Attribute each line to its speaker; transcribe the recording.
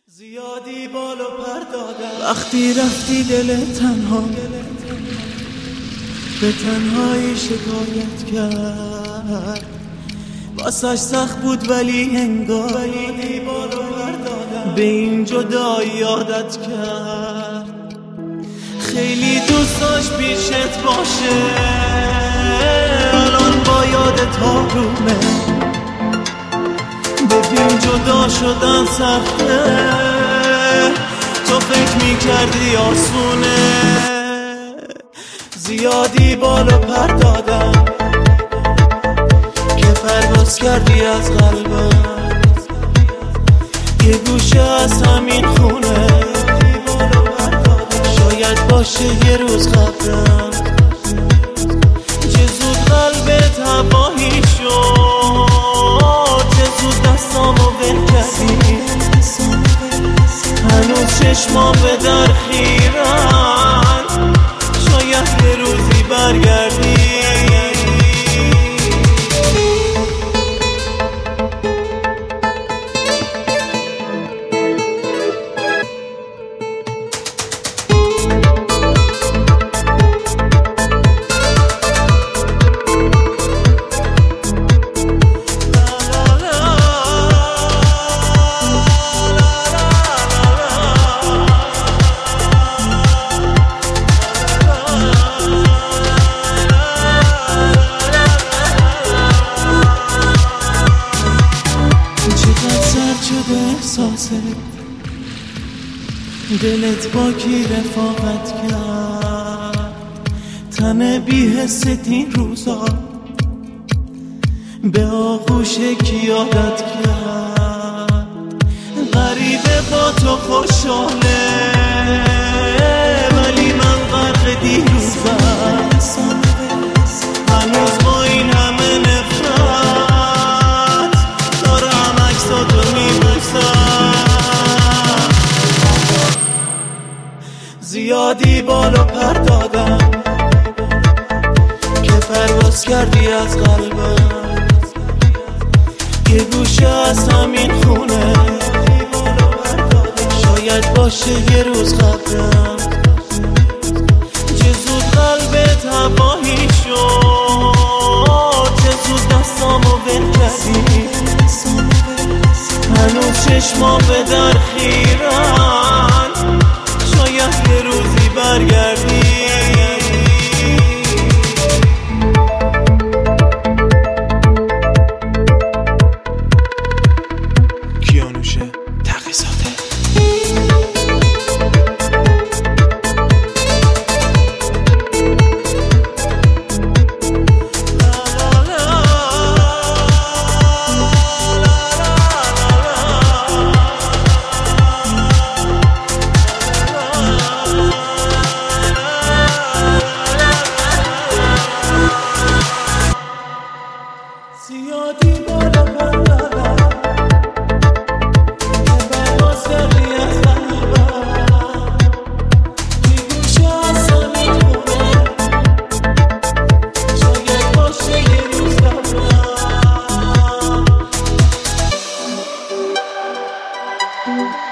Speaker 1: زیادی بالا پر دادم وقتی رفتی دل تنها به تنهایی شکایت کرد. واسش سخت بود ولی انگار به این جدایی عادت کرد. خیلی دوست داشت پیشت باشه، الان با یادت آرومه. ببین جدا شدن سخته، تو فکر میکردی آسونه. زیادی بالا پر دادم که پرواز کردی از قلبم. یه گوشه از همین خونه شاید باشه یه روز قبرم. چه زود قلبت هوایی شد، چه زود دستامو ول کردی. هنوز چشمام به در خیرن، شاید یه روزی برگردی. دلت با کی رفاقت کرد، تن بی حست این روزا به آغوش کی عادت کرد. غریبه با تو خوشحاله ولی من غرق دیروزم. هنوز با این همه نفرت دارم عکساتو میبوسم. زیادی بالا پر دادم که پرواز کردی از قلبم. یه گوشه از همین خونه شاید باشه یه روز قبرم. چه زود قلبت هوایی شد، چه زود دستامو ول کردی. هنوز چشمام به در خیرن، شاید یه روزی برگردی. کیانوشه تقی‌زاده. زیادی بالا پر دادم که پرواز کردی از قلبم. یه گوشه از همین خونه شاید باشه یه روز قبرم.